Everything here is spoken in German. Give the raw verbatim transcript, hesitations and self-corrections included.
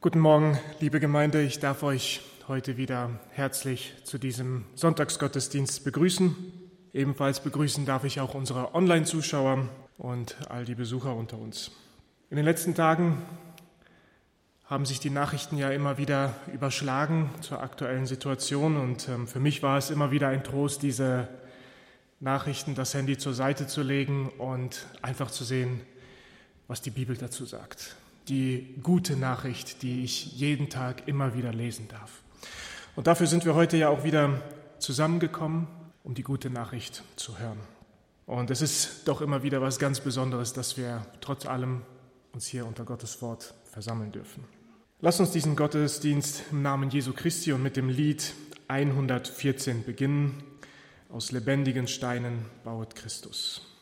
Guten Morgen, liebe Gemeinde. Ich darf euch heute wieder herzlich zu diesem Sonntagsgottesdienst begrüßen. Ebenfalls begrüßen darf ich auch unsere Online-Zuschauer und all die Besucher unter uns. In den letzten Tagen haben sich die Nachrichten ja immer wieder überschlagen zur aktuellen Situation und ähm, für mich war es immer wieder ein Trost, diese Nachrichten, das Handy zur Seite zu legen und einfach zu sehen, was die Bibel dazu sagt. Die gute Nachricht, die ich jeden Tag immer wieder lesen darf. Und dafür sind wir heute ja auch wieder zusammengekommen, um die gute Nachricht zu hören. Und es ist doch immer wieder was ganz Besonderes, dass wir trotz allem uns hier unter Gottes Wort versammeln dürfen. Lasst uns diesen Gottesdienst im Namen Jesu Christi und mit dem Lied hundertvierzehn beginnen. Aus lebendigen Steinen bauet Christus.